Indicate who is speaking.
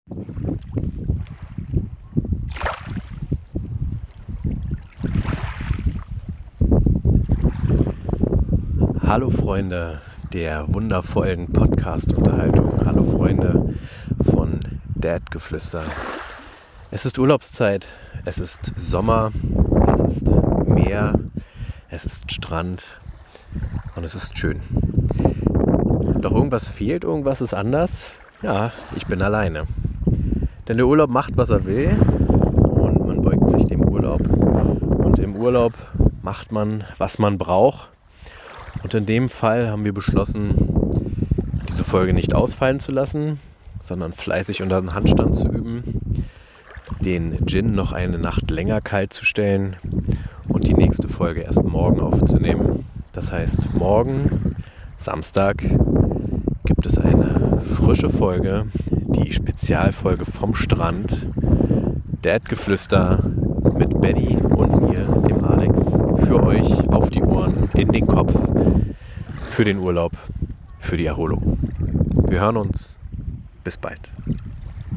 Speaker 1: Hallo Freunde der wundervollen Podcast-Unterhaltung. Hallo Freunde von Dad-Geflüster. Es ist Urlaubszeit, es ist Sommer, es ist Meer, es ist Strand und es ist schön. Doch irgendwas fehlt, irgendwas ist anders. Ja, ich bin alleine. Denn der Urlaub macht, was er will und man beugt sich dem Urlaub. Und im Urlaub macht man, was man braucht. Und in dem Fall haben wir beschlossen, diese Folge nicht ausfallen zu lassen, sondern fleißig unter den Handstand zu üben, den Gin noch eine Nacht länger kalt zu stellen und die nächste Folge erst morgen aufzunehmen. Das heißt, morgen, Samstag, gibt es eine frische Folge, die Spezialfolge vom Strand, Dad-Geflüster mit Benny und mir, dem Alex, für euch auf die Ohren, in den Kopf, für den Urlaub, für die Erholung. Wir hören uns. Bis bald.